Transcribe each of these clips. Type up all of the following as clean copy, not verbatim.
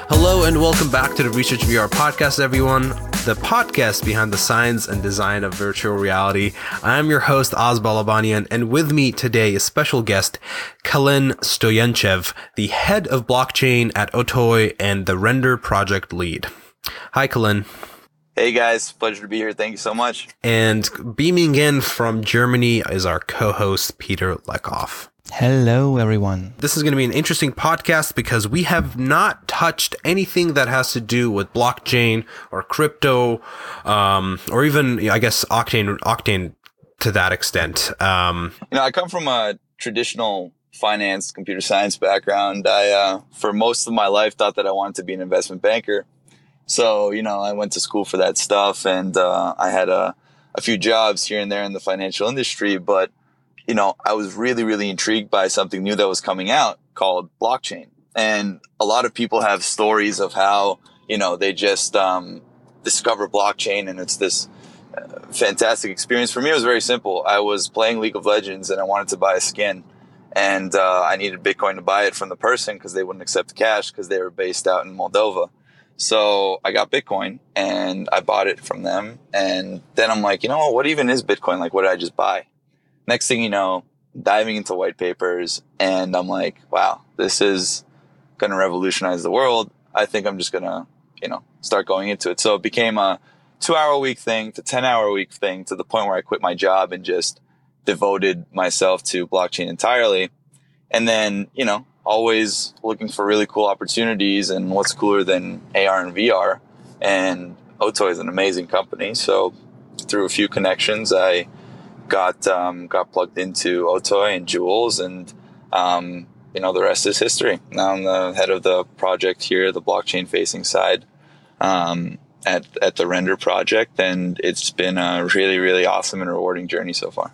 Hello and welcome back to the Research VR podcast, everyone. The podcast behind the science and design of virtual reality. I'm your host, Oz Balabanian, and with me today is special guest, Kalin Stoyanchev, the head of blockchain at Otoy and the Render project lead. Hi, Kalin. Hey guys, pleasure to be here. Thank you so much. And beaming in from Germany is our co-host, Peter Lekoff. Hello, everyone. This is going to be an interesting podcast because we have not touched anything that has to do with blockchain or crypto, or even, I guess, Octane to that extent. I come from a traditional finance, computer science background. For most of my life, thought that I wanted to be an investment banker. So, I went to school for that stuff, and I had a few jobs here and there in the financial industry, but I was really, really intrigued by something new that was coming out called blockchain. And a lot of people have stories of how, they just discover blockchain and it's this fantastic experience. For me, it was very simple. I was playing League of Legends and I wanted to buy a skin. And I needed Bitcoin to buy it from the person because they wouldn't accept cash because they were based out in Moldova. So I got Bitcoin and I bought it from them. And then I'm like, what even is Bitcoin? Like, what did I just buy? Next thing you know, diving into white papers, and I'm like, wow, this is going to revolutionize the world. I think I'm just going to, start going into it. So it became a 2-hour-a-week thing to 10-hour-a-week thing to the point where I quit my job and just devoted myself to blockchain entirely. And then, always looking for really cool opportunities, and what's cooler than AR and VR. And Otoy is an amazing company. So through a few connections, I got plugged into Otoy and Jules, and the rest is history. Now I'm the head of the project here, the blockchain facing side at the Render project, and it's been a really, really awesome and rewarding journey so far.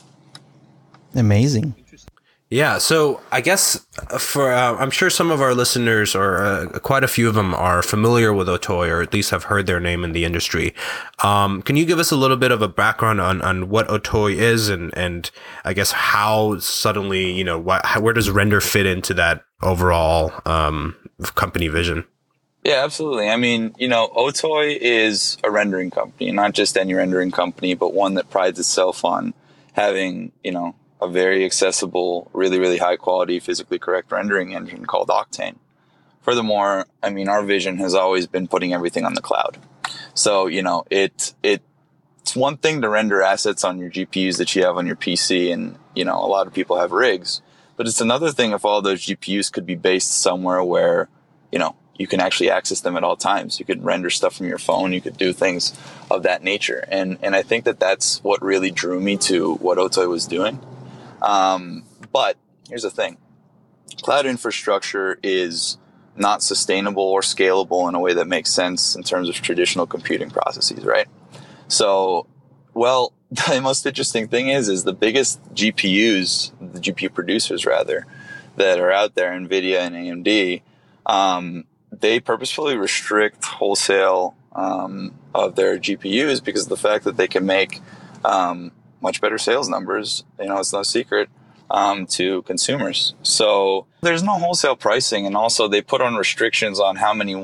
Amazing. Yeah, so I guess I'm sure some of our listeners, or quite a few of them, are familiar with Otoy, or at least have heard their name in the industry. Can you give us a little bit of a background on what Otoy is, and I guess how suddenly, where does Render fit into that overall company vision? Yeah, absolutely. I mean, Otoy is a rendering company, not just any rendering company, but one that prides itself on having, a very accessible, really, really high quality, physically correct rendering engine called Octane. Furthermore, I mean, our vision has always been putting everything on the cloud. So, it's one thing to render assets on your GPUs that you have on your PC, and, a lot of people have rigs, but it's another thing if all those GPUs could be based somewhere where, you can actually access them at all times. You could render stuff from your phone. You could do things of that nature. And I think that that's what really drew me to what Otoy was doing. But here's the thing. Cloud infrastructure is not sustainable or scalable in a way that makes sense in terms of traditional computing processes, right? So, the most interesting thing is the biggest GPUs, the GPU producers rather, that are out there, NVIDIA and AMD, they purposefully restrict wholesale of their GPUs because of the fact that they can make much better sales numbers. It's no secret to consumers. So there's no wholesale pricing, and also they put on restrictions on how many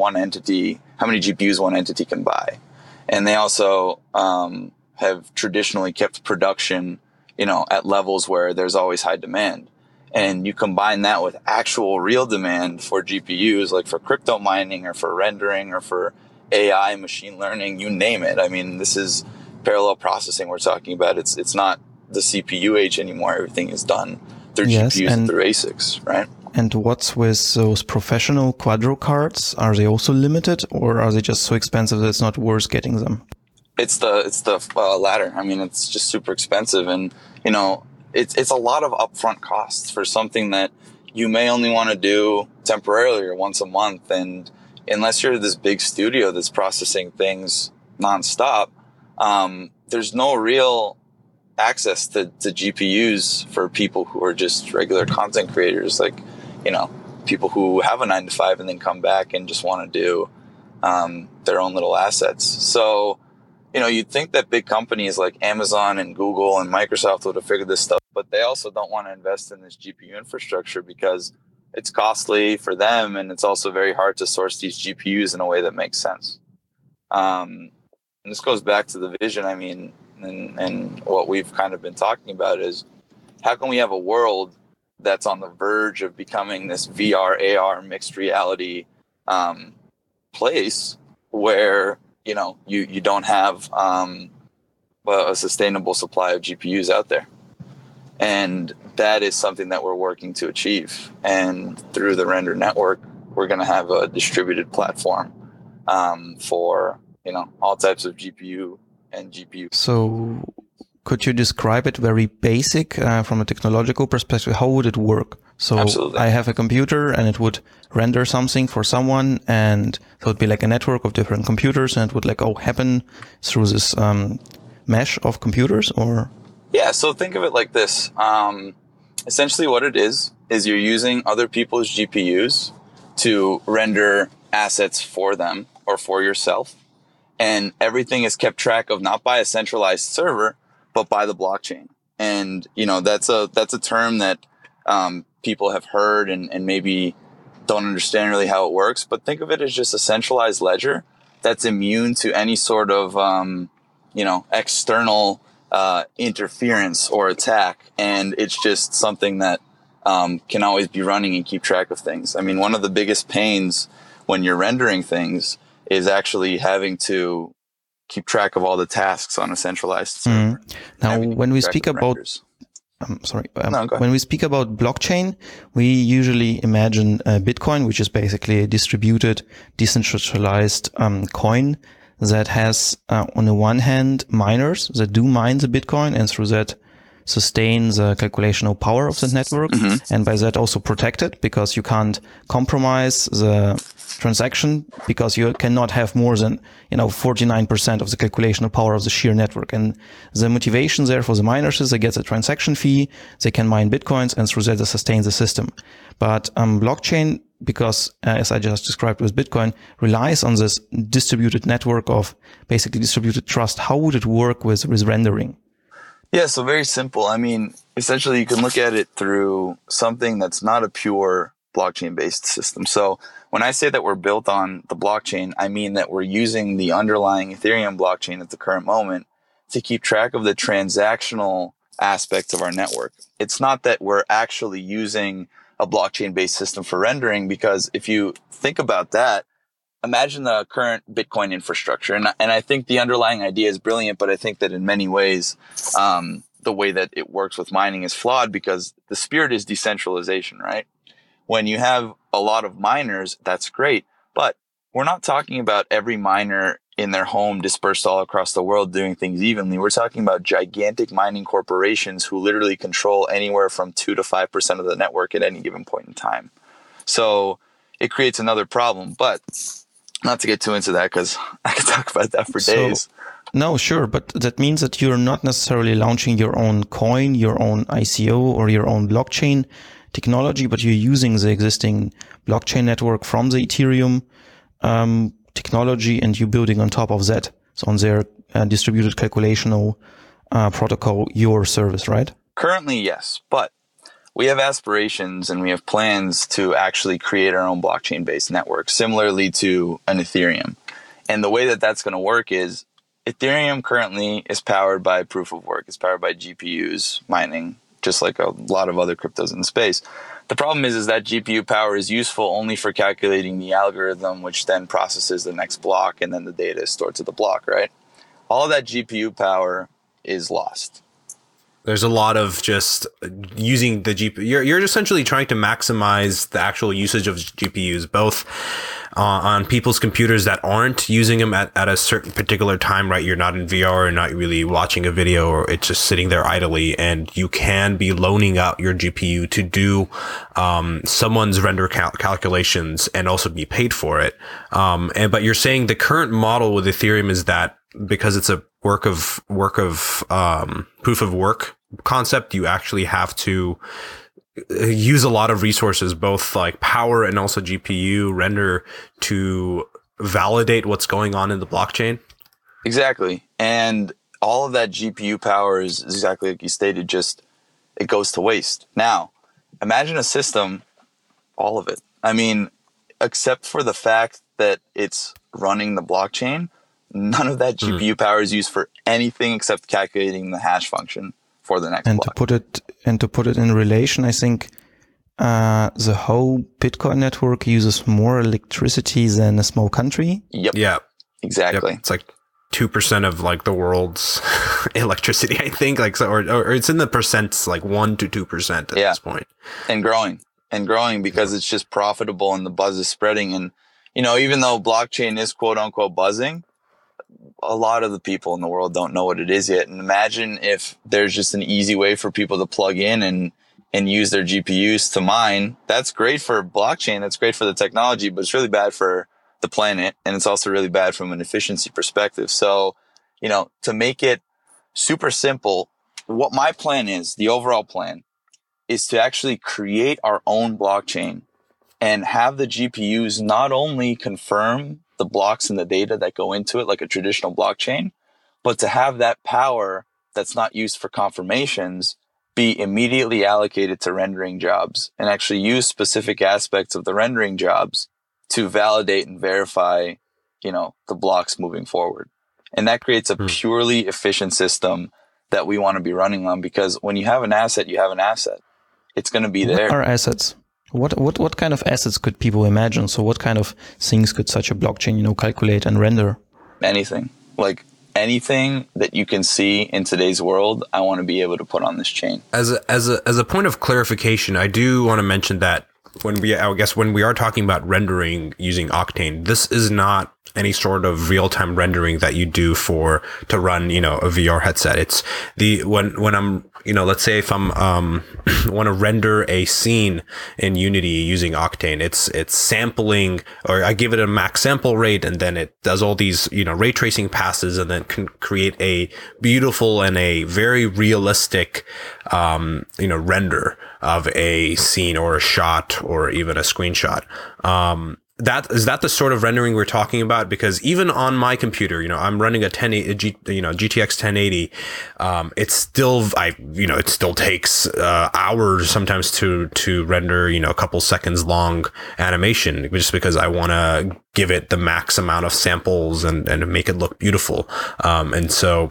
GPUs one entity can buy. And they also have traditionally kept production, at levels where there's always high demand. And you combine that with actual real demand for GPUs, like for crypto mining or for rendering or for AI, machine learning, you name it. I mean, this is parallel processing we're talking about. It's not the CPU age anymore. Everything is done through GPUs and through ASICs, right? And what's with those professional Quadro cards? Are they also limited, or are they just so expensive that it's not worth getting them? It's the latter. I mean, it's just super expensive, and it's a lot of upfront costs for something that you may only want to do temporarily or once a month. And unless you're this big studio that's processing things nonstop, there's no real access to GPUs for people who are just regular content creators, like, people who have a 9-to-5 and then come back and just want to do their own little assets. So, you'd think that big companies like Amazon and Google and Microsoft would have figured this stuff, but they also don't want to invest in this GPU infrastructure because it's costly for them, and it's also very hard to source these GPUs in a way that makes sense. And this goes back to the vision. I mean, and what we've kind of been talking about is how can we have a world that's on the verge of becoming this VR, AR, mixed reality place where, you know, you don't have a sustainable supply of GPUs out there. And that is something that we're working to achieve. And through the Render Network, we're going to have a distributed platform for, you know, all types of GPU and GPU. So could you describe it very basic from a technological perspective? How would it work? So Absolutely. I have a computer and it would render something for someone, and so it'd be like a network of different computers, and it would like happen through this mesh of computers, or? Yeah, so think of it like this. Essentially what it is you're using other people's GPUs to render assets for them or for yourself. And everything is kept track of not by a centralized server, but by the blockchain. And, you know, that's a term that people have heard and maybe don't understand really how it works. But think of it as just a centralized ledger that's immune to any sort of, you know, external interference or attack. And it's just something that can always be running and keep track of things. I mean, one of the biggest pains when you're rendering things is actually having to keep track of all the tasks on a centralized server. Now, when we speak about when we speak about blockchain, we usually imagine Bitcoin, which is basically a distributed, decentralized coin that has, on the one hand, miners that do mine the Bitcoin, and through that sustain the calculational power of the network, and by that also protect it, because you can't compromise the transaction, because you cannot have more than 49% of the calculational power of the sheer network. And the motivation there for the miners is they get a transaction fee, they can mine Bitcoins, and through that they sustain the system. But blockchain, because as I just described with Bitcoin, relies on this distributed network of basically distributed trust. How would it work with rendering? Yeah, so very simple. I mean, essentially you can look at it through something that's not a pure blockchain-based system. So when I say that we're built on the blockchain, I mean that we're using the underlying Ethereum blockchain at the current moment to keep track of the transactional aspects of our network. It's not that we're actually using a blockchain-based system for rendering, because if you think about that, imagine the current Bitcoin infrastructure. And I think the underlying idea is brilliant, but I think that in many ways, the way that it works with mining is flawed, because the spirit is decentralization, right? When you have a lot of miners, that's great. But we're not talking about every miner in their home dispersed all across the world doing things evenly. We're talking about gigantic mining corporations who literally control anywhere from 2 to 5% of the network at any given point in time. So it creates another problem. But not to get too into that, because I could talk about that for days. No, sure. But that means that you're not necessarily launching your own coin, your own ICO, or your own blockchain technology, but you're using the existing blockchain network from the Ethereum technology, and you're building on top of that. So on their distributed calculational protocol, your service, right? Currently, yes. But we have aspirations and we have plans to actually create our own blockchain-based network, similarly to an Ethereum. And the way that that's going to work is Ethereum currently is powered by proof of work. It's powered by GPUs mining, just like a lot of other cryptos in the space. The problem is that GPU power is useful only for calculating the algorithm, which then processes the next block, and then the data is stored to the block, right? All of that GPU power is lost. There's a lot of just using the GPU. You're essentially trying to maximize the actual usage of GPUs, both on people's computers that aren't using them at a certain particular time, right? You're not in VR or not really watching a video, or it's just sitting there idly, and you can be loaning out your GPU to do someone's render calculations and also be paid for it. But you're saying the current model with Ethereum is that because it's a proof of work concept, you actually have to use a lot of resources, both like power and also GPU render, to validate what's going on in the blockchain. Exactly. And all of that GPU power is exactly like you stated, just it goes to waste. Now, imagine a system all of it. I mean, except for the fact that it's running the blockchain, none of that GPU power is used for anything except calculating the hash function for the next block. To put it in relation, I think the whole Bitcoin network uses more electricity than a small country. Yep. Yeah. Exactly. Yep. It's like 2% of like the world's electricity, I think, like, so, or it's in the percents, like 1 to 2% at this point. And growing because it's just profitable and the buzz is spreading. And, you know, even though blockchain is quote unquote buzzing, a lot of the people in the world don't know what it is yet. And imagine if there's just an easy way for people to plug in and use their GPUs to mine. That's great for blockchain. That's great for the technology, but it's really bad for the planet. And it's also really bad from an efficiency perspective. So, you know, to make it super simple, what my plan is, the overall plan, is to actually create our own blockchain and have the GPUs not only confirm the blocks and the data that go into it like a traditional blockchain, but to have that power that's not used for confirmations be immediately allocated to rendering jobs and actually use specific aspects of the rendering jobs to validate and verify, you know, the blocks moving forward. And that creates a purely efficient system that we want to be running on, because when you have an asset, you have an asset. It's going to be there. What are assets? What kind of assets could people imagine? So what kind of things could such a blockchain, you know, calculate and render? Anything. Like anything that you can see in today's world, I want to be able to put on this chain. As a point of clarification, I do want to mention that when we are talking about rendering using Octane, this is not any sort of real-time rendering that you do to run, you know, a VR headset. It's when I'm, you know, let's say if I'm want to render a scene in Unity using Octane, it's sampling, or I give it a max sample rate, and then it does all these, you know, ray tracing passes, and then can create a beautiful and a very realistic you know, render of a scene or a shot or even a screenshot. Is that the sort of rendering we're talking about? Because even on my computer, you know, I'm running a GTX 1080. It's still, it still takes hours sometimes to render, you know, a couple seconds long animation, just because I want to give it the max amount of samples and make it look beautiful. And so,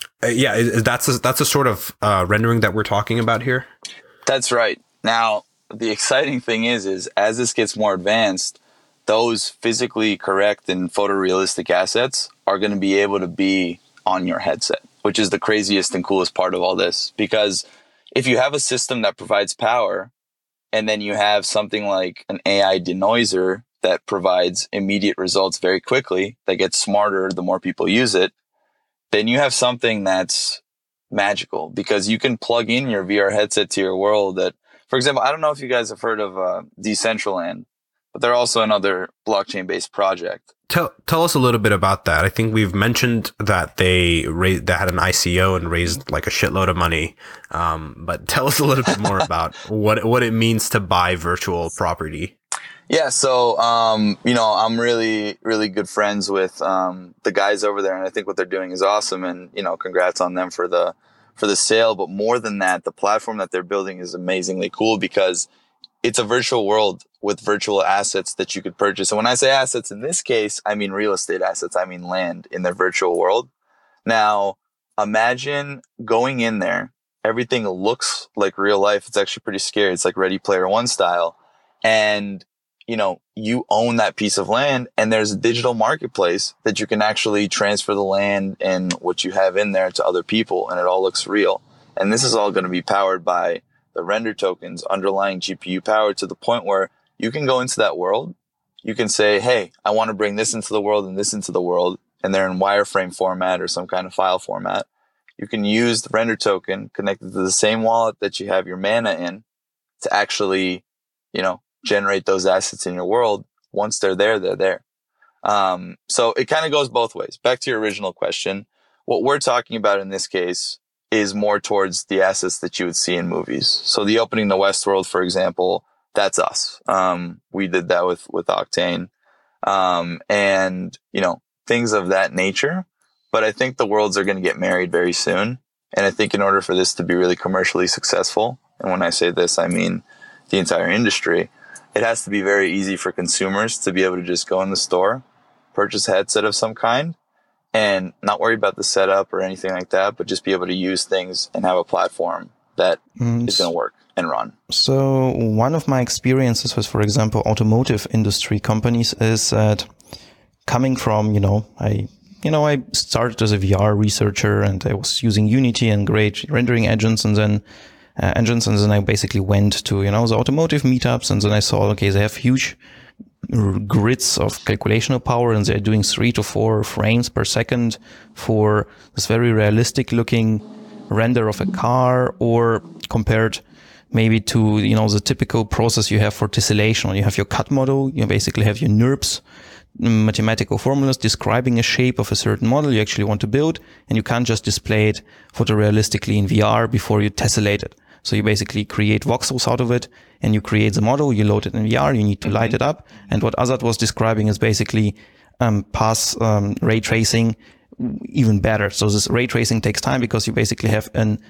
that's a sort of rendering that we're talking about here. That's right. Now, the exciting thing is as this gets more advanced, those physically correct and photorealistic assets are going to be able to be on your headset, which is the craziest and coolest part of all this. Because if you have a system that provides power, and then you have something like an AI denoiser that provides immediate results very quickly, that gets smarter the more people use it, then you have something that's magical, because you can plug in your VR headset to your world. That, for example, I don't know if you guys have heard of Decentraland, but they're also another blockchain-based project. Tell us a little bit about that. I think we've mentioned that they had an ICO and raised like a shitload of money. But tell us a little bit more about what it means to buy virtual property. Yeah, so you know, I'm really, really good friends with the guys over there, and I think what they're doing is awesome. And you know, congrats on them for the sale. But more than that, the platform that they're building is amazingly cool, because it's a virtual world with virtual assets that you could purchase. And when I say assets in this case, I mean real estate assets. I mean land in their virtual world. Now, imagine going in there. Everything looks like real life. It's actually pretty scary. It's like Ready Player One style. And, you know, you own that piece of land, and there's a digital marketplace that you can actually transfer the land and what you have in there to other people, and it all looks real. And this is all going to be powered by the render tokens underlying GPU power, to the point where you can go into that world. You can say, hey, I want to bring this into the world and this into the world, and they're in wireframe format or some kind of file format. You can use the render token connected to the same wallet that you have your mana in to actually, you know, generate those assets in your world. Once they're there, they're there. So it kind of goes both ways. Back to your original question, what we're talking about in this case is more towards the assets that you would see in movies. So the opening the Westworld, for example, that's us. We did that with Octane, and you know, things of that nature. But I think the worlds are going to get married very soon. And I think in order for this to be really commercially successful, and when I say this, I mean the entire industry, it has to be very easy for consumers to be able to just go in the store, purchase a headset of some kind, and not worry about the setup or anything like that, but just be able to use things and have a platform that is going to work and run. So one of my experiences with, for example, automotive industry companies is that coming from, I started as a VR researcher and I was using Unity and great rendering engines and then I basically went to, the automotive meetups, and then I saw, okay, they have huge grids of calculational power and they're doing 3 to 4 frames per second for this very realistic looking render of a car, or compared maybe to, the typical process you have for tessellation. When you have your CAD model, you basically have your NURBS, mathematical formulas describing a shape of a certain model you actually want to build, and you can't just display it photorealistically in VR before you tessellate it. So you basically create voxels out of it and you create the model, you load it in VR, you need to light it up. And what Azad was describing is basically pass ray tracing even better. So this ray tracing takes time because you basically have an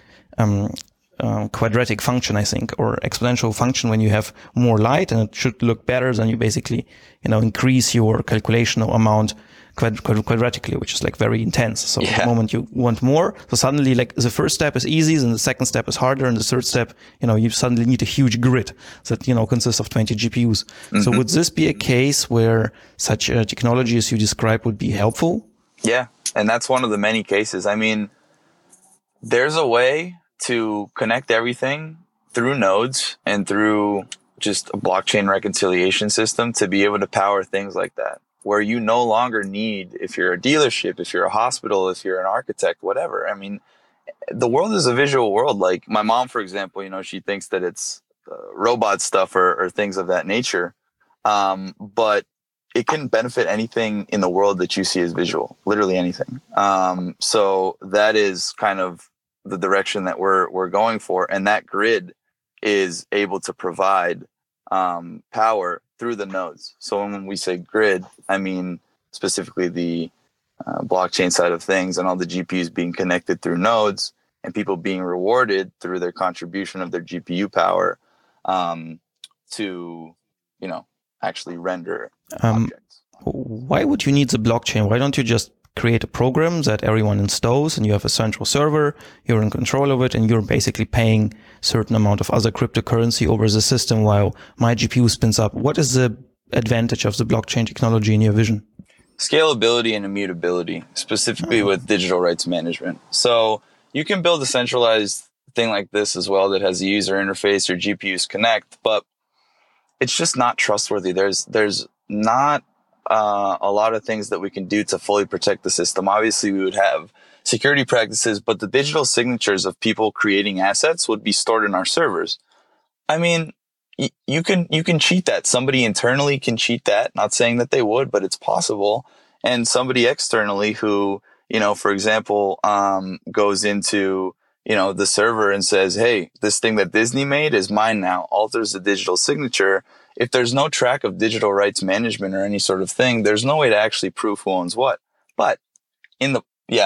quadratic function, I think, or exponential function when you have more light, and it should look better than you basically, increase your calculational amount quadratically, which is like very intense. So the moment you want more, so suddenly like the first step is easy, and the second step is harder, and the third step, you suddenly need a huge grid that, consists of 20 GPUs. Mm-hmm. So would this be a case where such a technology as you described would be helpful? Yeah. And that's one of the many cases. I mean, there's a way to connect everything through nodes and through just a blockchain reconciliation system to be able to power things like that, where you no longer need, if you're a dealership, if you're a hospital, if you're an architect, whatever. I mean, the world is a visual world. Like my mom, for example, she thinks that it's robot stuff or things of that nature. But it can benefit anything in the world that you see as visual, literally anything. So that is kind of the direction that we're going for. And that grid is able to provide power through the nodes. So when we say grid, I mean specifically the blockchain side of things, and all the GPUs being connected through nodes and people being rewarded through their contribution of their GPU power to, actually render objects. Why would you need the blockchain? Why don't you just create a program that everyone installs and you have a central server, you're in control of it, and you're basically paying a certain amount of other cryptocurrency over the system while my GPU spins up? What is the advantage of the blockchain technology in your vision? Scalability and immutability, specifically with digital rights management. So you can build a centralized thing like this as well that has a user interface, your GPUs connect, but it's just not trustworthy. There's not a lot of things that we can do to fully protect the system. Obviously, we would have security practices, but the digital signatures of people creating assets would be stored in our servers. I mean, you can cheat that. Somebody internally can cheat that. Not saying that they would, but it's possible. And somebody externally who, for example, goes into the server and says, hey, this thing that Disney made is mine now, alters the digital signature. If there's no track of digital rights management or any sort of thing, there's no way to actually prove who owns what. But the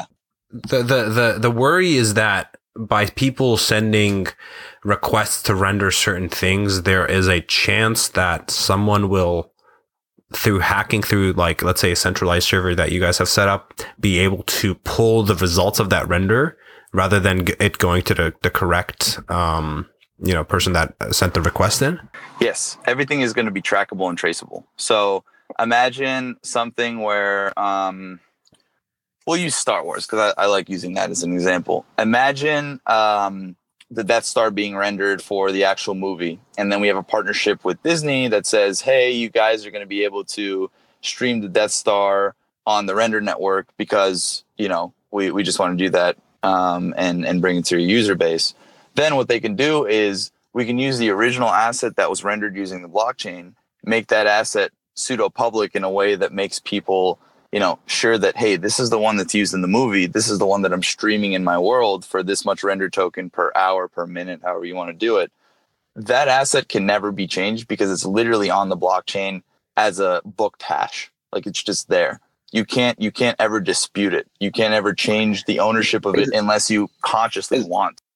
worry is that by people sending requests to render certain things, there is a chance that someone will, through hacking through, like, let's say a centralized server that you guys have set up, be able to pull the results of that render rather than it going to the correct person that sent the request in? Yes, everything is going to be trackable and traceable. So imagine something where we'll use Star Wars because I like using that as an example. Imagine the Death Star being rendered for the actual movie, and then we have a partnership with Disney that says, hey, you guys are going to be able to stream the Death Star on the render network because we just want to do that and bring it to your user base. Then what they can do is we can use the original asset that was rendered using the blockchain, make that asset pseudo public in a way that makes people, sure that, hey, this is the one that's used in the movie. This is the one that I'm streaming in my world for this much render token per hour, per minute, however you want to do it. That asset can never be changed because it's literally on the blockchain as a booked hash. Like, it's just there. You can't ever dispute it. You can't ever change the ownership of it unless you consciously want.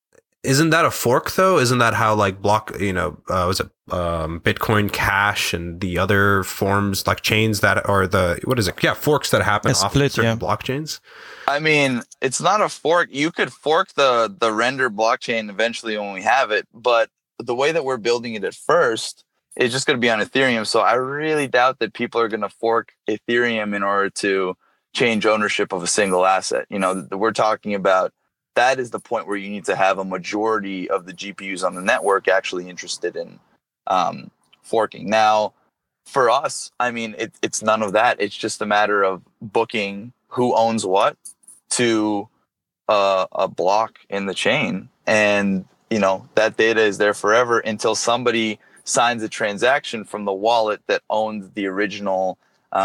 isn't that a fork though? Isn't that how like was it Bitcoin Cash and the other forms like chains that are forks that happen off of certain blockchains? I mean, it's not a fork. You could fork the render blockchain eventually when we have it, but the way that we're building it at first is just going to be on Ethereum. So I really doubt that people are going to fork Ethereum in order to change ownership of a single asset. We're talking about that is the point where you need to have a majority of the GPUs on the network actually interested in forking. Now, for us, I mean, it's none of that. It's just a matter of booking who owns what to a block in the chain. And, that data is there forever until somebody signs a transaction from the wallet that owns the original,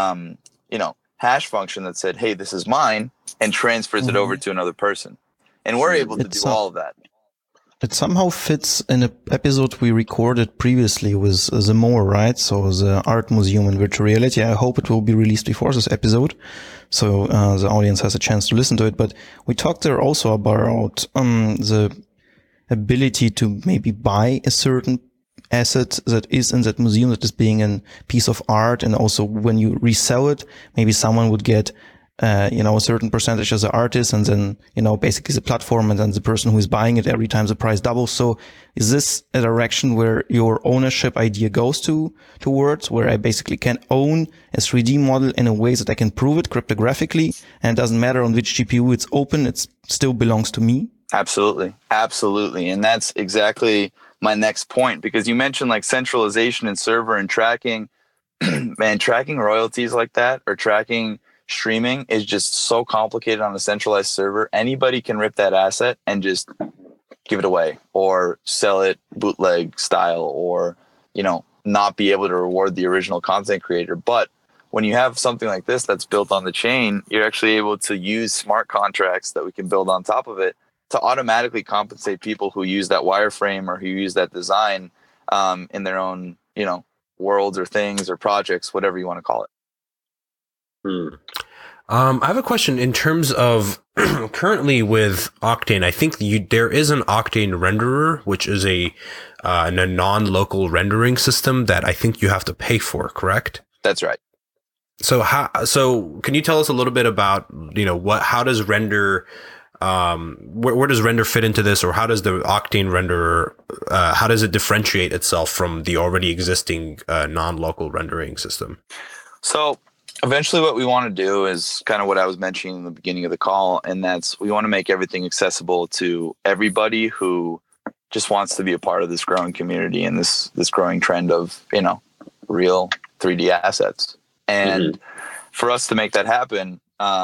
hash function that said, hey, this is mine, and transfers it over to another person. And we're able to do all of that. It somehow fits in an episode we recorded previously with the More, right? So the art museum in virtual reality. I hope it will be released before this episode, so the audience has a chance to listen to it. But we talked there also about the ability to maybe buy a certain asset that is in that museum that is being a piece of art, and also when you resell it, maybe someone would get a certain percentage as an artist, and then, basically the platform, and then the person who is buying it every time the price doubles. So is this a direction where your ownership idea goes towards, where I basically can own a 3D model in a way that I can prove it cryptographically, and it doesn't matter on which GPU it's open, it still belongs to me? Absolutely. Absolutely. And that's exactly my next point, because you mentioned like centralization and server and tracking. Man, tracking royalties like that, or tracking streaming, is just so complicated on a centralized server. Anybody can rip that asset and just give it away, or sell it bootleg style, or, not be able to reward the original content creator. But when you have something like this that's built on the chain, you're actually able to use smart contracts that we can build on top of it to automatically compensate people who use that wireframe or who use that design in their own, worlds or things or projects, whatever you want to call it. I have a question in terms of currently with Octane. I think there is an Octane renderer, which is a non-local rendering system that I think you have to pay for, correct? That's right. So can you tell us a little bit about, how does render, where does render fit into this, or how does the Octane renderer, how does it differentiate itself from the already existing non-local rendering system? So eventually what we want to do is kind of what I was mentioning in the beginning of the call, and that's we want to make everything accessible to everybody who just wants to be a part of this growing community and this growing trend of, real 3D assets. And for us to make that happen,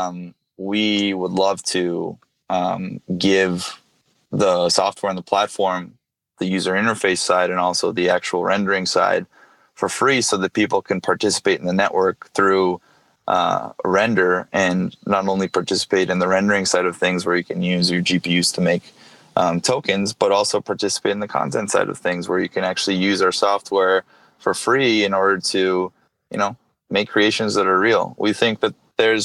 we would love to give the software and the platform, the user interface side, and also the actual rendering side for free, so that people can participate in the network through render, and not only participate in the rendering side of things where you can use your GPUs to make tokens, but also participate in the content side of things where you can actually use our software for free in order to, make creations that are real. We think that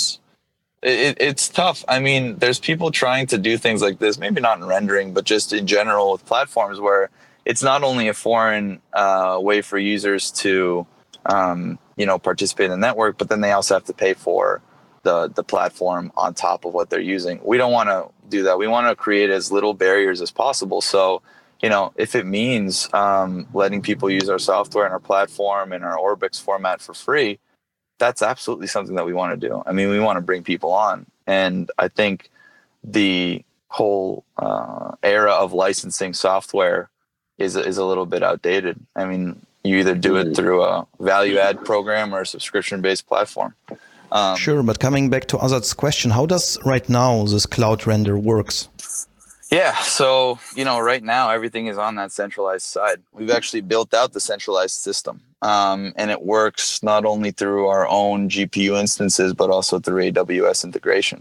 it's tough. I mean, there's people trying to do things like this, maybe not in rendering, but just in general with platforms where it's not only a foreign way for users to, participate in the network, but then they also have to pay for the platform on top of what they're using. We don't want to do that. We want to create as little barriers as possible. So, if it means letting people use our software and our platform and our Orbix format for free, that's absolutely something that we want to do. I mean, we want to bring people on. And I think the whole era of licensing software is a little bit outdated. I mean, you either do it through a value add program or a subscription based platform. Sure, but coming back to Azad's question, how does right now this cloud render works? Yeah, so, right now everything is on that centralized side. We've actually built out the centralized system, and it works not only through our own GPU instances, but also through AWS integration.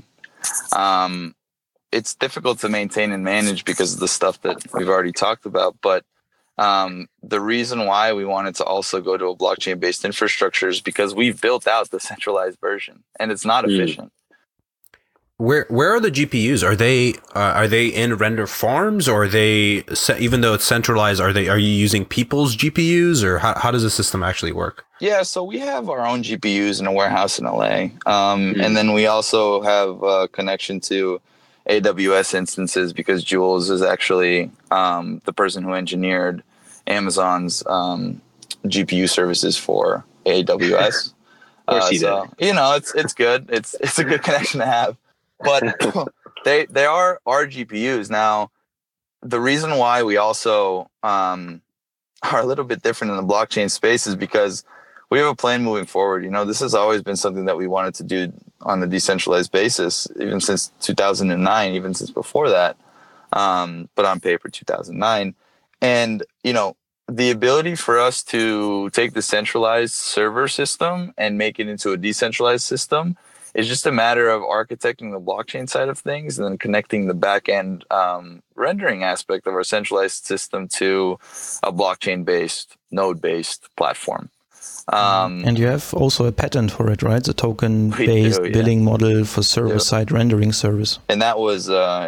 It's difficult to maintain and manage because of the stuff that we've already talked about, but the reason why we wanted to also go to a blockchain-based infrastructure is because we've built out the centralized version, and it's not efficient. Where are the GPUs? Are they in render farms, or are they, even though it's centralized, are you using people's GPUs, or how does the system actually work? Yeah, so we have our own GPUs in a warehouse in LA, and then we also have a connection to AWS instances because Jules is actually the person who engineered Amazon's GPU services for AWS. Of course he did. It's good. It's a good connection to have. But they are our GPUs. Now, the reason why we also are a little bit different in the blockchain space is because we have a plan moving forward. This has always been something that we wanted to do on a decentralized basis, even since 2009, even since before that, but on paper 2009. And, the ability for us to take the centralized server system and make it into a decentralized system is just a matter of architecting the blockchain side of things and then connecting the back end rendering aspect of our centralized system to a blockchain-based, node-based platform. And you have also a patent for it, right? The token-based billing model for server-side rendering service. And that was,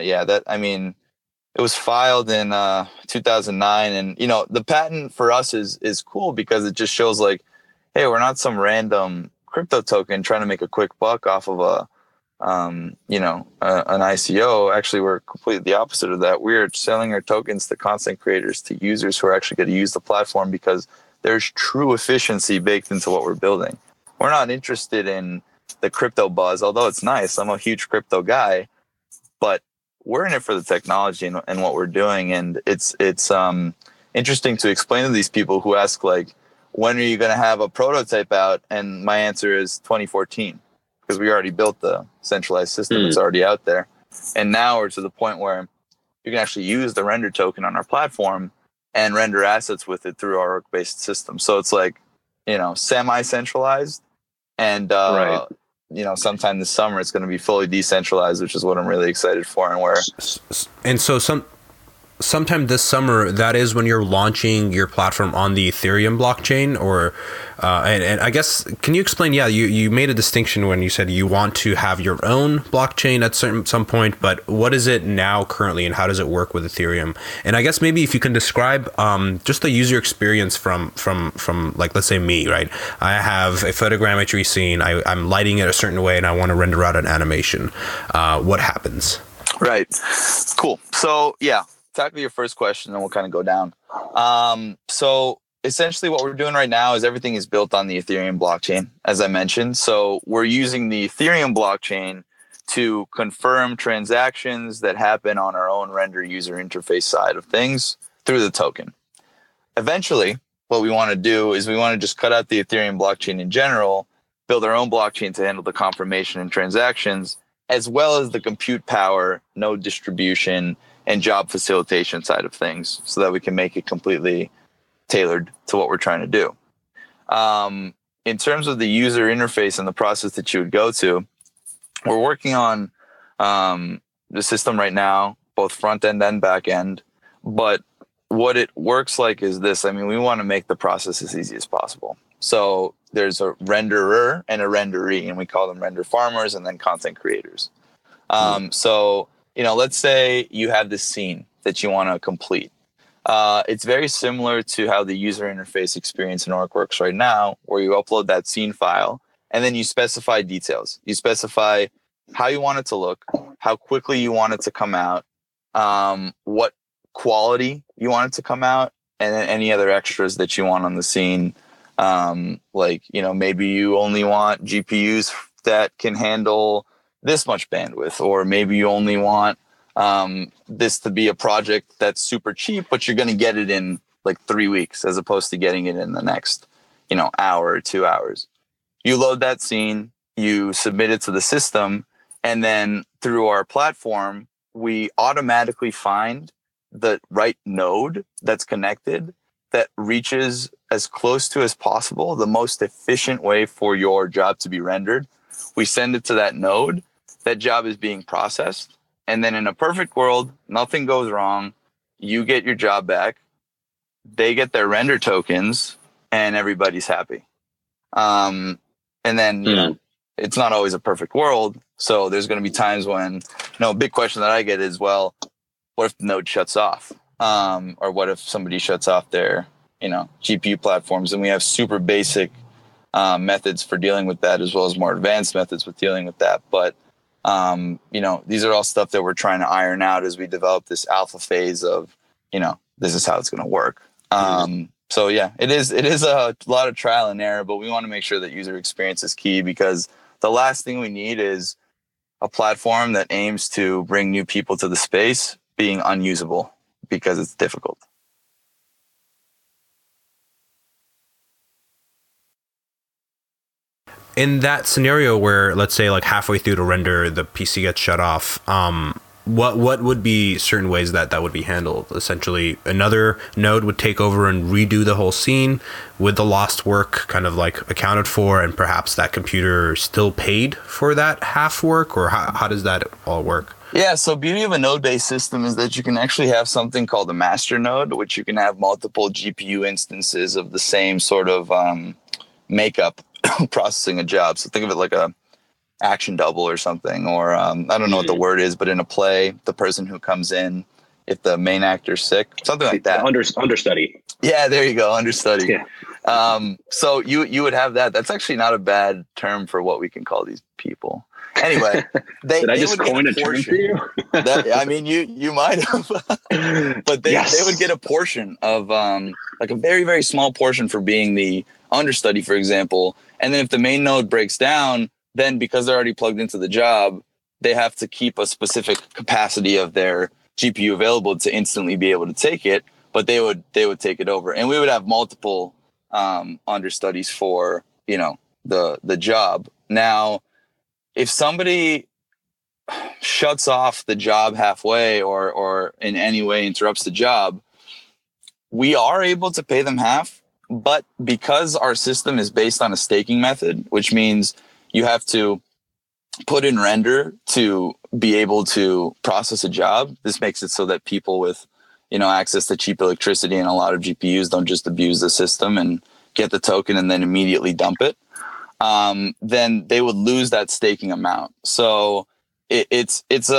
it was filed in 2009. And, the patent for us is cool because it just shows like, hey, we're not some random crypto token trying to make a quick buck off of an ICO. Actually, we're completely the opposite of that. We're selling our tokens to content creators, to users who are actually going to use the platform because there's true efficiency baked into what we're building. We're not interested in the crypto buzz, although it's nice. I'm a huge crypto guy, but we're in it for the technology and what we're doing. And it's interesting to explain to these people who ask, like, when are you going to have a prototype out? And my answer is 2014, because we already built the centralized system. It's already out there. And now we're to the point where you can actually use the render token on our platform and render assets with it through our work-based system. So it's like, semi-centralized. And, right. Sometime this summer it's going to be fully decentralized, which is what I'm really excited for. And so sometime this summer, that is when you're launching your platform on the Ethereum blockchain, or and I guess, can you explain? Yeah, you made a distinction when you said you want to have your own blockchain at some point, but what is it now currently, and how does it work with Ethereum? And I guess maybe if you can describe just the user experience from like, let's say me, right? I have a photogrammetry scene. I'm lighting it a certain way, and I want to render out an animation. What happens? Right. Cool. So yeah. Tackle your first question and we'll kind of go down. So essentially what we're doing right now is everything is built on the Ethereum blockchain, as I mentioned. So we're using the Ethereum blockchain to confirm transactions that happen on our own render user interface side of things through the token. Eventually, what we want to do is we want to just cut out the Ethereum blockchain in general, build our own blockchain to handle the confirmation and transactions, as well as the compute power, node distribution, and job facilitation side of things, so that we can make it completely tailored to what we're trying to do. In terms of the user interface and the process that you would go to, we're working on the system right now, both front end and back end. But what it works like is this. We want to make the process as easy as possible. So there's a renderer and a renderee, and we call them render farmers and then content creators. So, let's say you have this scene that you want to complete. It's very similar to how the user interface experience in Orc works right now, where you upload that scene file and then you specify details. You specify how you want it to look, how quickly you want it to come out, what quality you want it to come out, and then any other extras that you want on the scene. Maybe you only want GPUs that can handle this much bandwidth, or maybe you only want this to be a project that's super cheap, but you're going to get it in like 3 weeks as opposed to getting it in the next, hour or 2 hours. You load that scene, you submit it to the system, and then through our platform, we automatically find the right node that's connected that reaches as close to as possible the most efficient way for your job to be rendered. We send it to that node. That job is being processed. And then in a perfect world, nothing goes wrong. You get your job back. They get their render tokens and everybody's happy. And then, it's not always a perfect world. So there's going to be times when, a big question that I get is, well, what if the node shuts off? Or what if somebody shuts off their, GPU platforms? And we have super basic methods for dealing with that, as well as more advanced methods with dealing with that. But, these are all stuff that we're trying to iron out as we develop this alpha phase of, this is how it's going to work. So yeah, it is a lot of trial and error, but we want to make sure that user experience is key, because the last thing we need is a platform that aims to bring new people to the space being unusable because it's difficult. In that scenario where, let's say, like halfway through the render, the PC gets shut off, what would be certain ways that would be handled? Essentially, another node would take over and redo the whole scene with the lost work kind of like accounted for, and perhaps that computer still paid for that half work, or how does that all work? Yeah, so beauty of a node-based system is that you can actually have something called a master node, which you can have multiple GPU instances of the same sort of makeup processing a job. So think of it like a action double or something, or I don't know what the word is, but in a play, the person who comes in, if the main actor's sick, something like that. Understudy. Yeah, there you go, understudy. Yeah. So you would have that. That's actually not a bad term for what we can call these people. Anyway, did I just coin a term for you? You might have, but they would get a portion of like a very, very small portion for being the understudy, for example. And then if the main node breaks down, then because they're already plugged into the job, they have to keep a specific capacity of their GPU available to instantly be able to take it. But they would take it over, and we would have multiple understudies for the job. Now, if somebody shuts off the job halfway or in any way interrupts the job, we are able to pay them half. But because our system is based on a staking method, which means you have to put in render to be able to process a job, this makes it so that people with access to cheap electricity and a lot of GPUs don't just abuse the system and get the token and then immediately dump it. Then they would lose that staking amount. So it's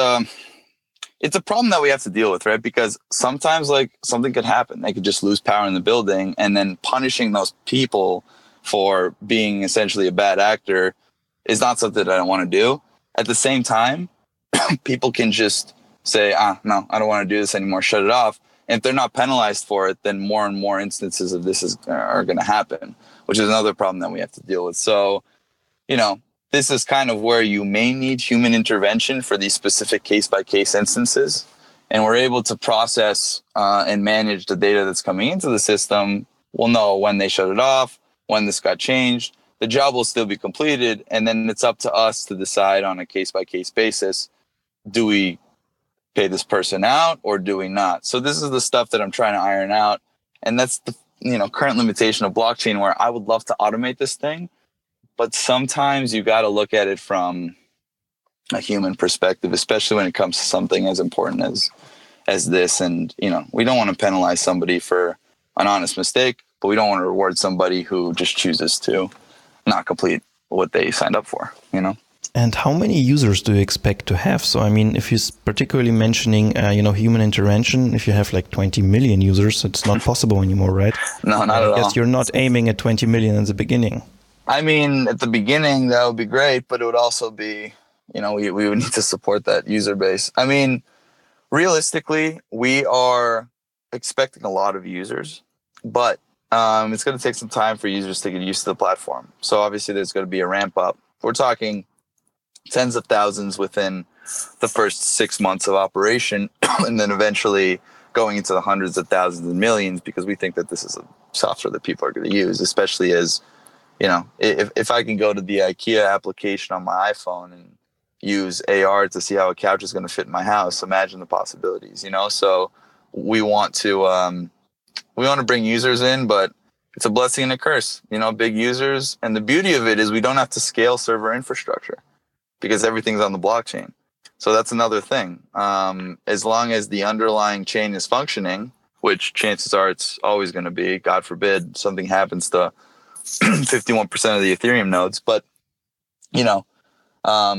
a problem that we have to deal with, right? Because sometimes like something could happen. They could just lose power in the building, and then punishing those people for being essentially a bad actor is not something that I want to do. At the same time, people can just say, no, I don't want to do this anymore, shut it off. And if they're not penalized for it, then more and more instances of this are going to happen, which is another problem that we have to deal with. So, this is kind of where you may need human intervention for these specific case-by-case instances. And we're able to process and manage the data that's coming into the system. We'll know when they shut it off, when this got changed. The job will still be completed, and then it's up to us to decide on a case-by-case basis, do we pay this person out or do we not? So this is the stuff that I'm trying to iron out. And that's the current limitation of blockchain, where I would love to automate this thing, but sometimes you got to look at it from a human perspective, especially when it comes to something as important as this. And, we don't want to penalize somebody for an honest mistake, but we don't want to reward somebody who just chooses to not complete what they signed up for, And how many users do you expect to have? So, if you're particularly mentioning, human intervention, if you have like 20 million users, it's not possible anymore, right? No, not at all. I guess you're not aiming at 20 million in the beginning. At the beginning, that would be great, but it would also be, we would need to support that user base. Realistically, we are expecting a lot of users, but it's going to take some time for users to get used to the platform. So obviously there's going to be a ramp up. We're talking tens of thousands within the first 6 months of operation, and then eventually going into the hundreds of thousands and millions, because we think that this is a software that people are going to use, especially as, if I can go to the IKEA application on my iPhone and use AR to see how a couch is going to fit in my house, imagine the possibilities, So we want to bring users in, but it's a blessing and a curse, big users. And the beauty of it is we don't have to scale server infrastructure because everything's on the blockchain. So that's another thing. As long as the underlying chain is functioning, which chances are it's always going to be, God forbid something happens to 51% of the Ethereum nodes. But,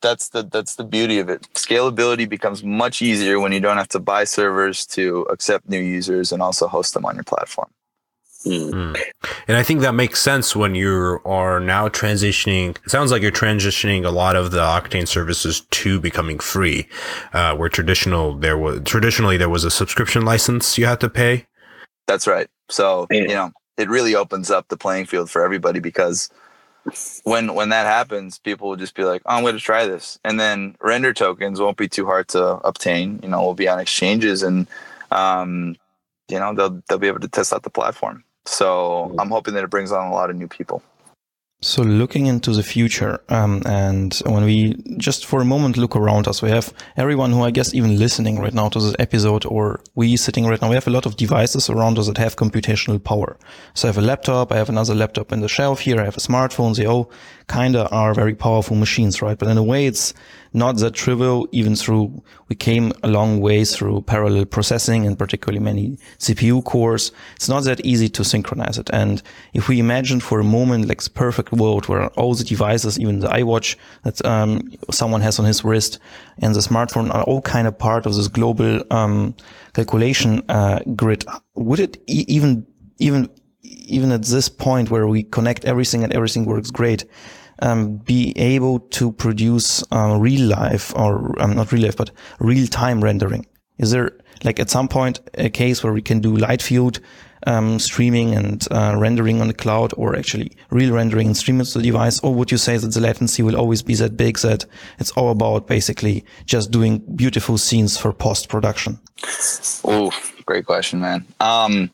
that's the beauty of it. Scalability becomes much easier when you don't have to buy servers to accept new users and also host them on your platform. And I think that makes sense when you are now transitioning. It sounds like you're transitioning a lot of the Octane services to becoming free, where traditionally there was a subscription license you had to pay. That's right. So, it really opens up the playing field for everybody, because when that happens, people will just be like, oh, I'm going to try this. And then render tokens won't be too hard to obtain. We'll be on exchanges, and, they'll be able to test out the platform. So I'm hoping that it brings on a lot of new people. So looking into the future, and when we just for a moment look around us, we have everyone who I guess even listening right now to this episode, or we sitting right now, we have a lot of devices around us that have computational power. So I have a laptop, I have another laptop in the shelf here, I have a smartphone. They all kind of are very powerful machines, right? But in a way, it's not that trivial, we came a long way through parallel processing and particularly many CPU cores. It's not that easy to synchronize it. And if we imagine for a moment like the perfect world where all the devices, even the iWatch that someone has on his wrist and the smartphone are all kind of part of this global calculation grid, would it even at this point where we connect everything and everything works great, be able to produce real-time rendering? Is there like at some point a case where we can do light field streaming and rendering on the cloud, or actually real rendering and streaming to the device? Or would you say that the latency will always be that big that it's all about basically just doing beautiful scenes for post-production? Oh, great question, man. I'm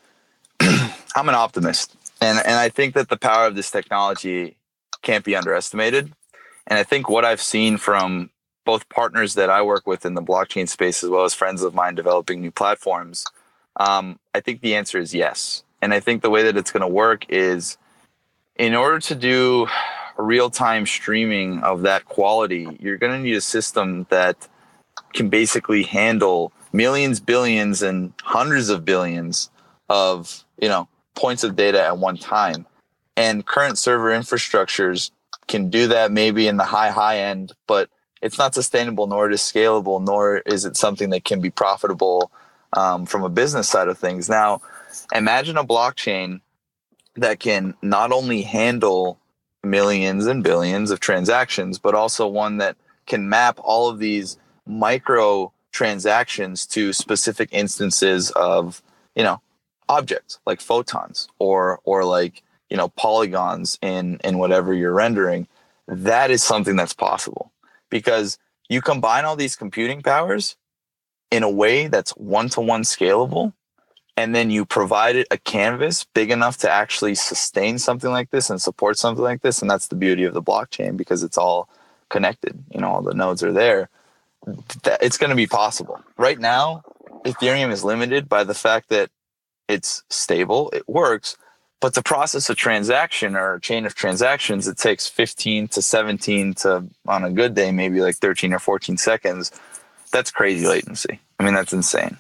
an optimist, and I think that the power of this technology can't be underestimated. And I think what I've seen from both partners that I work with in the blockchain space, as well as friends of mine developing new platforms, I think the answer is yes. And I think the way that it's going to work is, in order to do real-time streaming of that quality, you're going to need a system that can basically handle millions, billions, and hundreds of billions of, points of data at one time. And current server infrastructures can do that maybe in the high end, but it's not sustainable, nor it is scalable, nor is it something that can be profitable from a business side of things. Now, imagine a blockchain that can not only handle millions and billions of transactions, but also one that can map all of these micro transactions to specific instances of, objects like photons or like, polygons in whatever you're rendering. That is something that's possible, because you combine all these computing powers in a way that's one-to-one scalable, and then you provide it a canvas big enough to actually sustain something like this and support something like this. And that's the beauty of the blockchain, because it's all connected. All the nodes are there. It's going to be possible. Right now, Ethereum is limited by the fact that it's stable, it works, but to process a transaction or a chain of transactions, it takes 15 to 17 to, on a good day, maybe like 13 or 14 seconds. That's crazy latency. I mean, that's insane.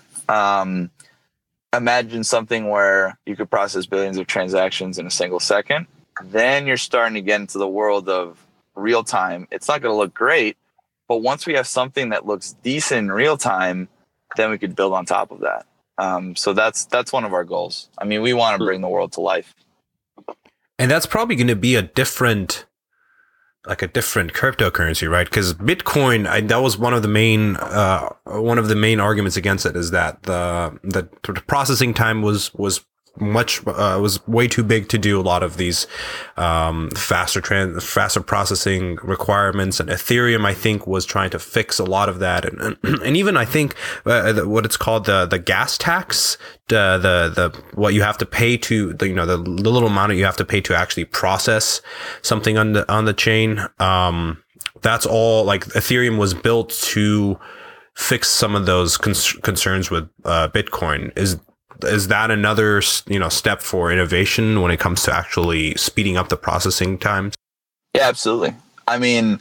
Imagine something where you could process billions of transactions in a single second. Then you're starting to get into the world of real time. It's not going to look great, but once we have something that looks decent in real time, then we could build on top of that. So that's one of our goals. I mean, we want to bring the world to life. And that's probably going to be a different cryptocurrency, right? Because Bitcoin, that was one of the main arguments against it, is that the processing time was way too big to do a lot of these faster processing requirements. And Ethereum, I think, was trying to fix a lot of that, and even I think what it's called the gas tax, the what you have to pay to the little amount that you have to pay to actually process something on the chain. That's all. Like, Ethereum was built to fix some of those concerns with Bitcoin. Is that another, step for innovation when it comes to actually speeding up the processing times? Yeah, absolutely. I mean,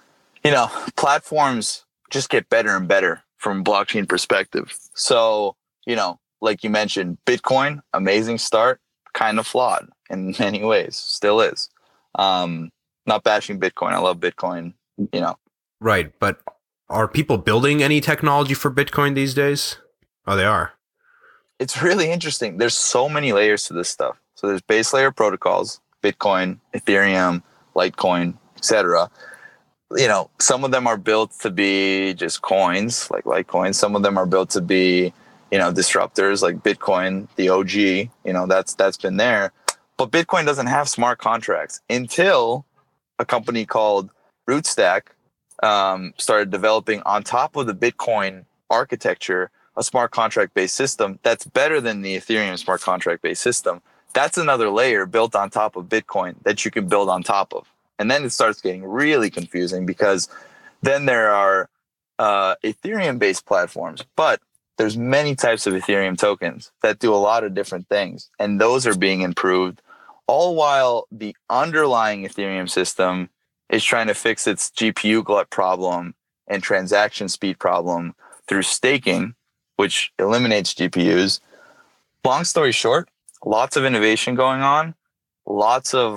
platforms just get better and better from a blockchain perspective. So, like you mentioned, Bitcoin, amazing start, kind of flawed in many ways, still is. Not bashing Bitcoin. I love Bitcoin. Right. But are people building any technology for Bitcoin these days? Oh, they are. It's really interesting. There's so many layers to this stuff. So there's base layer protocols, Bitcoin, Ethereum, Litecoin, etc. Some of them are built to be just coins like Litecoin. Some of them are built to be, disruptors like Bitcoin, the OG, that's been there. But Bitcoin doesn't have smart contracts until a company called Rootstack started developing on top of the Bitcoin architecture a smart contract based system that's better than the Ethereum smart contract based system. That's another layer built on top of Bitcoin that you can build on top of. And then it starts getting really confusing because then there are Ethereum based platforms, but there's many types of Ethereum tokens that do a lot of different things. And those are being improved, all while the underlying Ethereum system is trying to fix its GPU glut problem and transaction speed problem through staking, which eliminates GPUs. Long story short, lots of innovation going on, lots of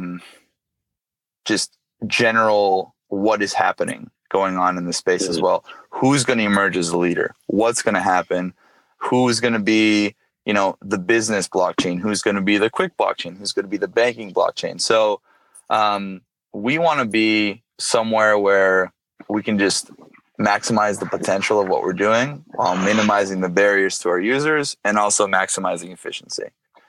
just general what is happening going on in the space as well. Who's going to emerge as the leader? What's going to happen? Who's going to be, the business blockchain? Who's going to be the quick blockchain? Who's going to be the banking blockchain? So we want to be somewhere where we can just maximize the potential of what we're doing while minimizing the barriers to our users and also maximizing efficiency.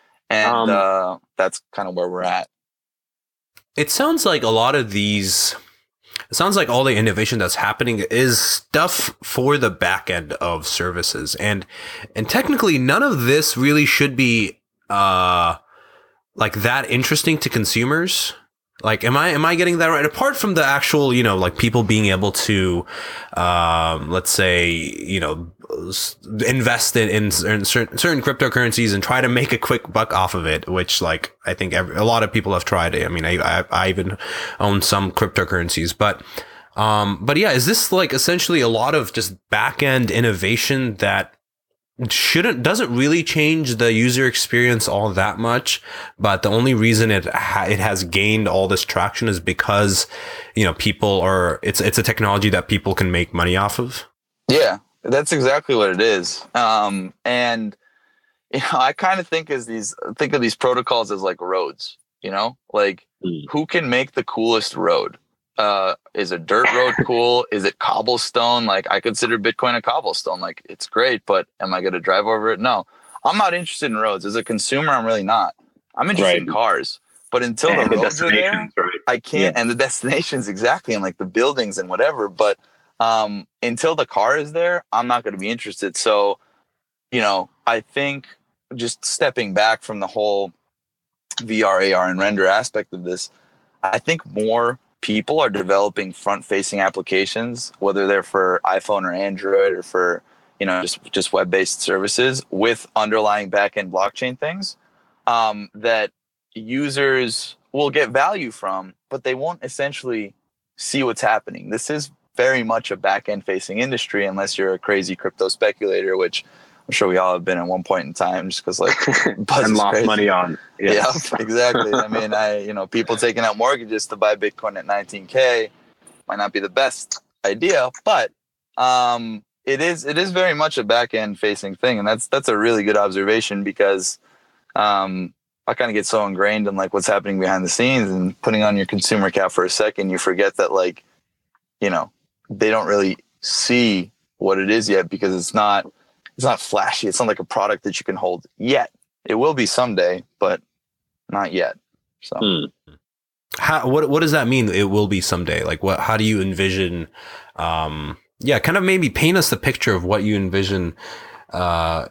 And that's kind of where we're at. It sounds like a lot of these, it sounds like all the innovation that's happening is stuff for the back end of services. And technically none of this really should be, like that interesting to consumers. Like, am I getting that right? Apart from the actual, like people being able to, let's say, invest in certain cryptocurrencies and try to make a quick buck off of it, which like I think a lot of people have tried it. I mean, I even own some cryptocurrencies, but yeah, is this like essentially a lot of just back end innovation that doesn't really change the user experience all that much, but the only reason it has gained all this traction is because, it's a technology that people can make money off of? Yeah, that's exactly what it is. And, I kind of think of these protocols as like roads, like who can make the coolest road? Is a dirt road cool? Is it cobblestone? Like I consider Bitcoin a cobblestone. Like it's great, but am I going to drive over it? No, I'm not interested in roads. As a consumer, I'm really not. I'm interested in cars. But until the roads are there, I can't. Yeah. And the destinations exactly, and like the buildings and whatever. But until the car is there, I'm not going to be interested. So, I think just stepping back from the whole VR, AR, and render aspect of this, I think more people are developing front-facing applications, whether they're for iPhone or Android or for, just web-based services with underlying back-end blockchain things that users will get value from, but they won't essentially see what's happening. This is very much a back-end facing industry unless you're a crazy crypto speculator, which I'm sure we all have been at one point in time, just because like buzz and lost crazy. Money on. Yeah, exactly. I mean, people taking out mortgages to buy Bitcoin at 19K might not be the best idea, but it is very much a back end facing thing, and that's a really good observation because I kind of get so ingrained in like what's happening behind the scenes, and putting on your consumer cap for a second, you forget that like, they don't really see what it is yet because it's not flashy. It's not like a product that you can hold yet. It will be someday, but not yet. So, what does that mean? It will be someday. Like what? How do you envision? Kind of maybe paint us the picture of what you envision. All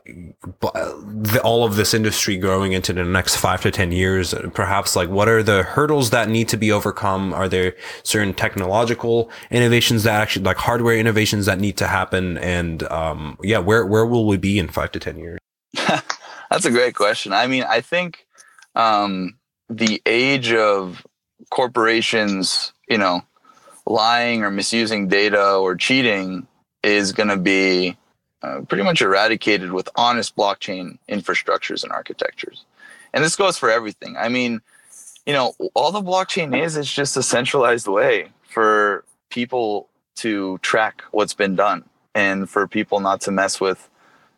of this industry growing into the next 5 to 10 years. Perhaps like what are the hurdles that need to be overcome? Are there certain technological innovations that actually like hardware innovations that need to happen? And where will we be in 5 to 10 years? That's a great question. I mean, I think the age of corporations, lying or misusing data or cheating is going to be pretty much eradicated with honest blockchain infrastructures and architectures. And this goes for everything. I mean, all the blockchain is just a centralized way for people to track what's been done and for people not to mess with,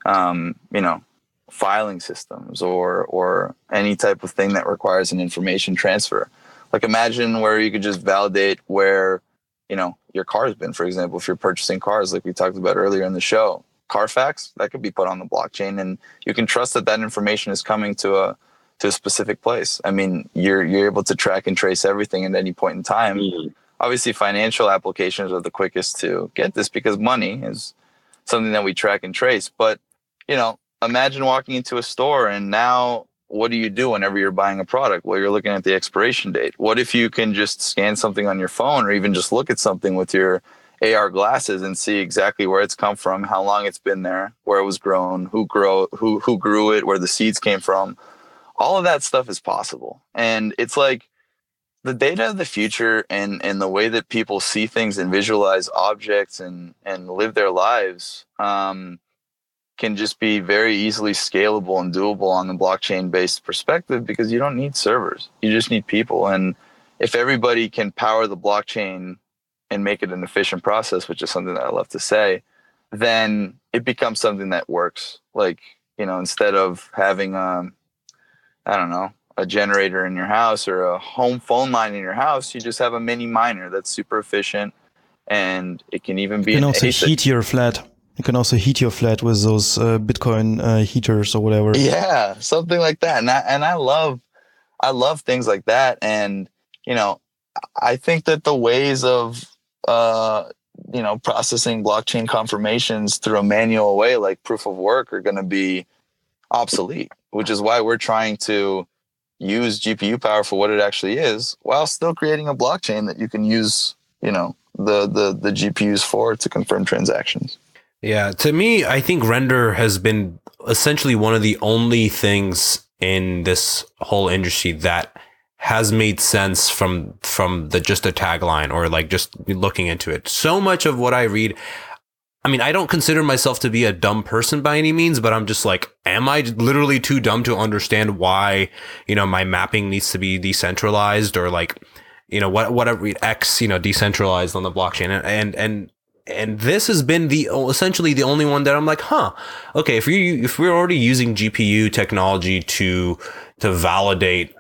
filing systems or any type of thing that requires an information transfer. Like imagine where you could just validate where, your car's been, for example, if you're purchasing cars, like we talked about earlier in the show, Carfax, that could be put on the blockchain and you can trust that information is coming to a specific place. I mean, you're able to track and trace everything at any point in time. Mm-hmm. Obviously, financial applications are the quickest to get this because money is something that we track and trace. But, imagine walking into a store and now what do you do whenever you're buying a product? Well, you're looking at the expiration date. What if you can just scan something on your phone or even just look at something with your AR glasses and see exactly where it's come from, how long it's been there, where it was grown, who grew it, where the seeds came from. All of that stuff is possible. And it's like the data of the future and the way that people see things and visualize objects and live their lives can just be very easily scalable and doable on the blockchain-based perspective because you don't need servers. You just need people. And if everybody can power the blockchain and make it an efficient process, which is something that I love to say, then it becomes something that works. Like, instead of having a generator in your house or a home phone line in your house, you just have a mini miner that's super efficient, and it can even be. You can also heat your flat. You can also heat your flat with those Bitcoin heaters or whatever. Yeah, something like that. And I love things like that. And I think that the ways of processing blockchain confirmations through a manual way, like proof of work, are going to be obsolete, which is why we're trying to use GPU power for what it actually is, while still creating a blockchain that you can use, the GPUs for to confirm transactions. Yeah, to me, I think render has been essentially one of the only things in this whole industry that has made sense from the just a tagline or like just looking into it. So much of what I read, I mean, I don't consider myself to be a dumb person by any means, but I'm just like, am I literally too dumb to understand why, my mapping needs to be decentralized or like, whatever X, decentralized on the blockchain and this has been essentially the only one that I'm like, okay, if we're already using GPU technology to validate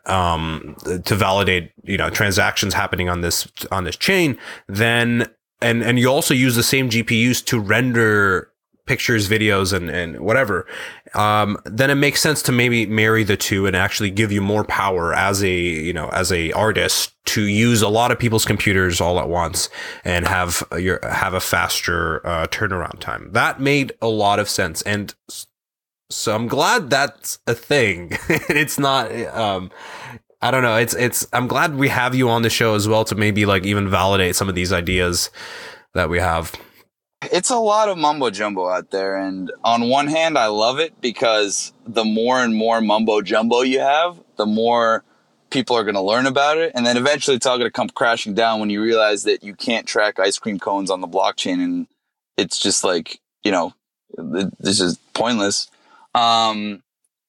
transactions happening on this chain, then and you also use the same GPUs to render pictures, videos, and whatever, then it makes sense to maybe marry the two and actually give you more power as a artist to use a lot of people's computers all at once and have a faster turnaround time. That made a lot of sense, and so I'm glad that's a thing. It's not. I don't know. It's. I'm glad we have you on the show as well to maybe like even validate some of these ideas that we have. It's a lot of mumbo jumbo out there. And on one hand, I love it because the more and more mumbo jumbo you have, the more people are going to learn about it. And then eventually it's all going to come crashing down when you realize that you can't track ice cream cones on the blockchain. And it's just like, this is pointless. But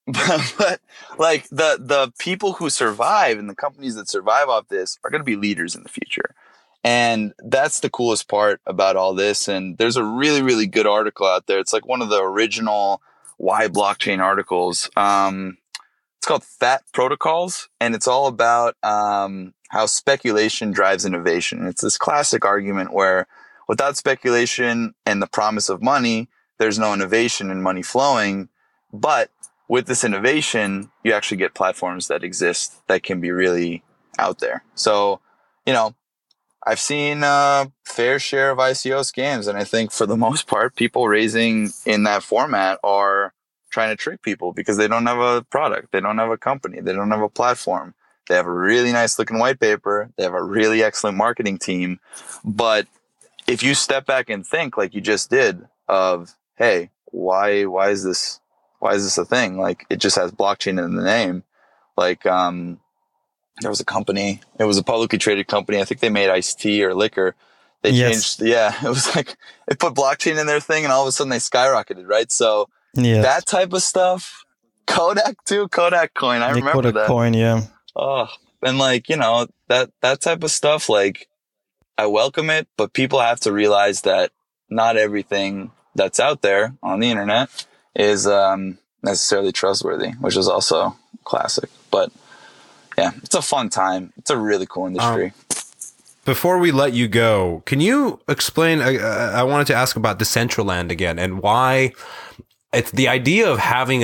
like the people who survive and the companies that survive off this are going to be leaders in the future. And that's the coolest part about all this. And there's a really, really good article out there. It's like one of the original Why Blockchain articles. It's called Fat Protocols, and it's all about how speculation drives innovation. And it's this classic argument where without speculation and the promise of money, there's no innovation and money flowing. But with this innovation, you actually get platforms that exist that can be really out there. So, I've seen a fair share of ICO scams, and I think for the most part, people raising in that format are trying to trick people because they don't have a product, they don't have a company, they don't have a platform. They have a really nice looking white paper, they have a really excellent marketing team, but if you step back and think like you just did of, hey, why is this a thing? Like it just has blockchain in the name. Like, there was a company, it was a publicly traded company. I think they made iced tea or liquor. They changed. Yeah. It was like, they put blockchain in their thing and all of a sudden they skyrocketed. Right. So that type of stuff, Kodak coin. I remember Kodak that. Coin. Yeah. Oh, and like, that type of stuff, like, I welcome it, but people have to realize that not everything that's out there on the internet is necessarily trustworthy, which is also classic. But yeah, it's a fun time. It's a really cool industry. Before we let you go, can you explain? I wanted to ask about Decentraland again and why it's the idea of having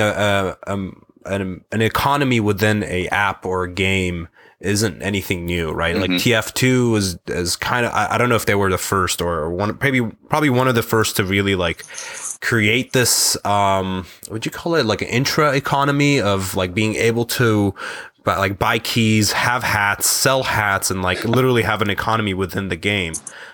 an economy within a app or a game isn't anything new, right? Like TF2 is kind of, I don't know if they were the first or probably one of the first to really like create this, would you call it like an intra economy of like being able to buy keys, have hats, sell hats, and like literally have an economy within the game.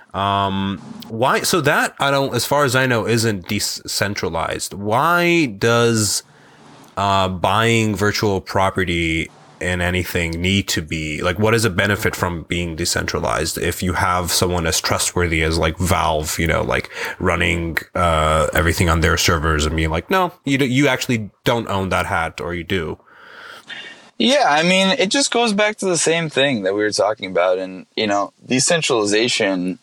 Why? So that as far as I know, isn't decentralized. Why does buying virtual property in anything need to be like? What is a benefit from being decentralized if you have someone as trustworthy as like Valve, like running everything on their servers and being like, no, you actually don't own that hat, or you do? Yeah, I mean, it just goes back to the same thing that we were talking about. And, decentralization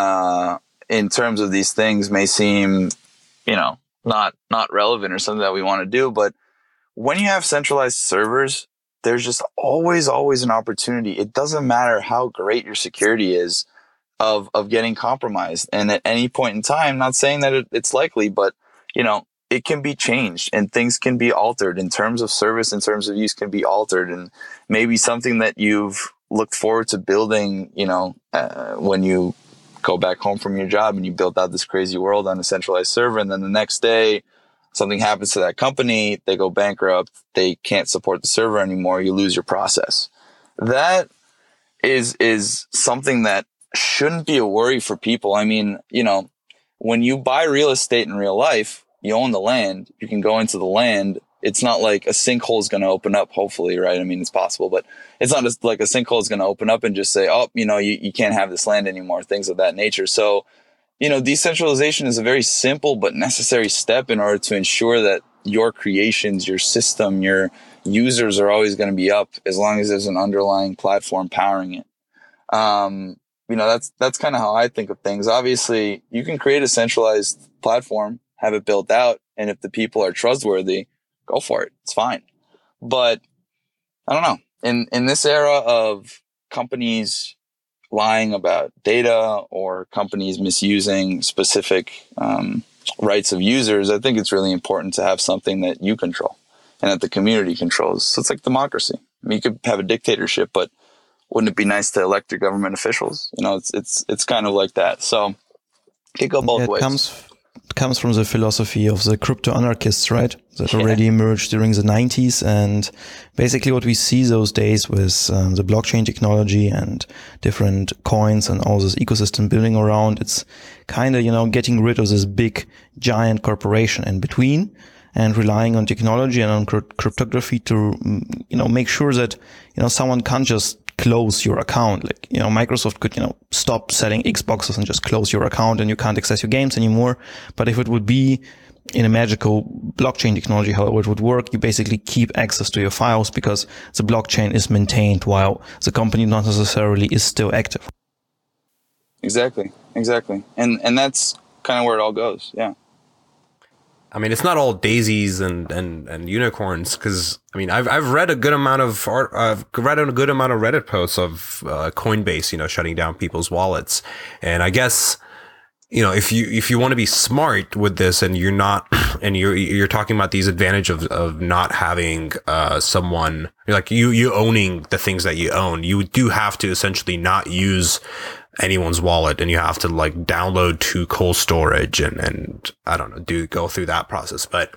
in terms of these things may seem, not relevant or something that we want to do. But when you have centralized servers, there's just always an opportunity. It doesn't matter how great your security is of getting compromised. And at any point in time, not saying that it's likely, but, it can be changed and things can be altered in terms of service, in terms of use can be altered. And maybe something that you've looked forward to building, when you go back home from your job and you built out this crazy world on a centralized server. And then the next day something happens to that company, they go bankrupt, they can't support the server anymore. You lose your process. That is something that shouldn't be a worry for people. I mean, when you buy real estate in real life, you own the land, you can go into the land. It's not like a sinkhole is going to open up, hopefully, right? I mean, it's possible, but it's not just like a sinkhole is going to open up and just say, oh, you can't have this land anymore, things of that nature. So, decentralization is a very simple but necessary step in order to ensure that your creations, your system, your users are always going to be up as long as there's an underlying platform powering it. That's kind of how I think of things. Obviously, you can create a centralized platform, have it built out, and if the people are trustworthy, go for it. It's fine. But I don't know. In this era of companies lying about data or companies misusing specific rights of users, I think it's really important to have something that you control and that the community controls. So it's like democracy. I mean, you could have a dictatorship, but wouldn't it be nice to elect your government officials? It's kind of like that. So it could go both ways. It comes from the philosophy of the crypto anarchists, right? That already emerged during the 90s. And basically what we see those days with the blockchain technology and different coins and all this ecosystem building around, it's kind of, getting rid of this big giant corporation in between and relying on technology and on cryptography to, make sure that, someone can't just close your account. Like, Microsoft could, stop selling Xboxes and just close your account and you can't access your games anymore. But if it would be in a magical blockchain technology, how it would work, you basically keep access to your files because the blockchain is maintained while the company not necessarily is still active. Exactly. And that's kind of where it all goes. Yeah. I mean, it's not all daisies and unicorns, because I mean, I've read a good amount of art. I've read a good amount of Reddit posts of Coinbase, shutting down people's wallets. And I guess, if you want to be smart with this, and you're not, and you're talking about these advantages of not having someone like you owning the things that you own, you do have to essentially not use anyone's wallet, and you have to like download to cold storage and I don't know, go through that process. But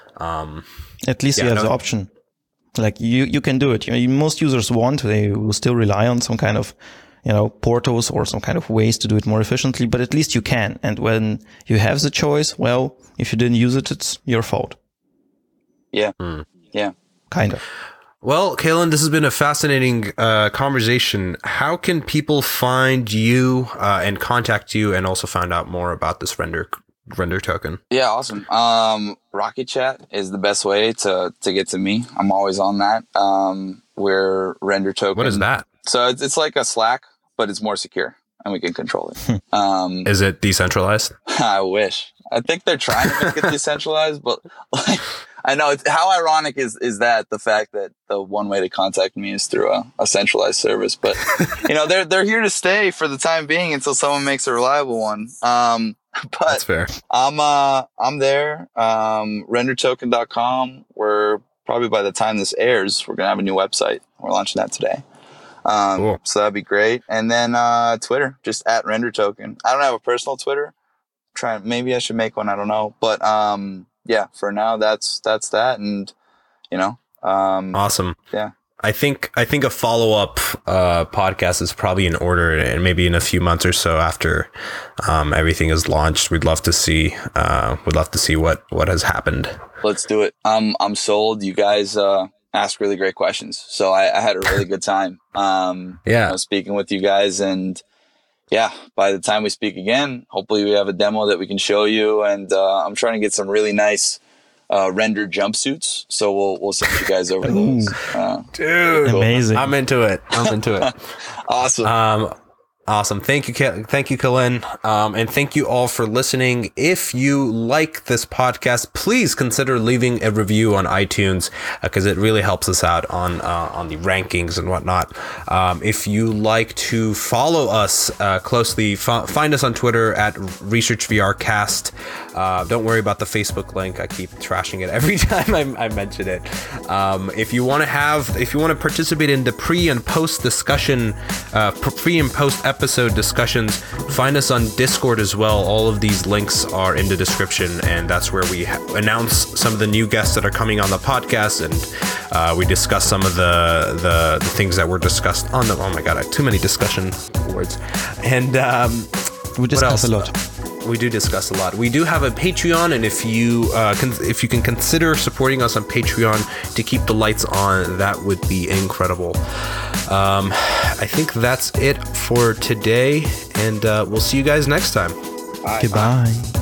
at least you have the option. Like you can do it. Most users they will still rely on some kind of portals or some kind of ways to do it more efficiently, but at least you can. And when you have the choice, well, if you didn't use it, it's your fault. Yeah. Yeah. Kind of. Well, Kalen, this has been a fascinating conversation. How can people find you and contact you, and also find out more about this render token? Yeah, awesome. Rocket Chat is the best way to get to me. I'm always on that. We're Render Token. What is that? So it's like a Slack, but it's more secure. and we can control it. Is it decentralized? I wish. I think they're trying to make it decentralized, but like, I know how ironic is that the fact that the one way to contact me is through a centralized service, but they're here to stay for the time being until someone makes a reliable one. But that's fair. I'm there. RenderToken.com. We're probably by the time this airs, we're going to have a new website. We're launching that today. Cool. So that'd be great. And then, Twitter, just at RenderToken. I don't have a personal Twitter. Maybe I should make one. I don't know. But, yeah, for now, that's that. And, awesome. Yeah. I think a follow-up podcast is probably in order, and maybe in a few months or so after everything is launched. We'd love to see what has happened. Let's do it. I'm sold. You guys ask really great questions, so I had a really good time. Speaking with you guys, and yeah, by the time we speak again, hopefully we have a demo that we can show you. And I'm trying to get some really nice rendered jumpsuits, so we'll send you guys over those. Dude, cool. Amazing! I'm into it. Awesome. Thank you, Kalin. And thank you all for listening. If you like this podcast, please consider leaving a review on iTunes, because it really helps us out on the rankings and whatnot. If you like to follow us closely, find us on Twitter at ResearchVRcast. Don't worry about the Facebook link. I keep trashing it every time I mention it. If you want to participate in the pre and post discussion, pre and post episode discussions, find us on Discord as well. All of these links are in the description, and that's where we announce some of the new guests that are coming on the podcast, and we discuss some of the things that were discussed on the. Oh my god, I have too many discussion words. And we discuss a lot. We do discuss a lot. We do have a Patreon, and if you can consider supporting us on Patreon to keep the lights on, that would be incredible. I think that's it for today, and we'll see you guys next time. Bye. Goodbye.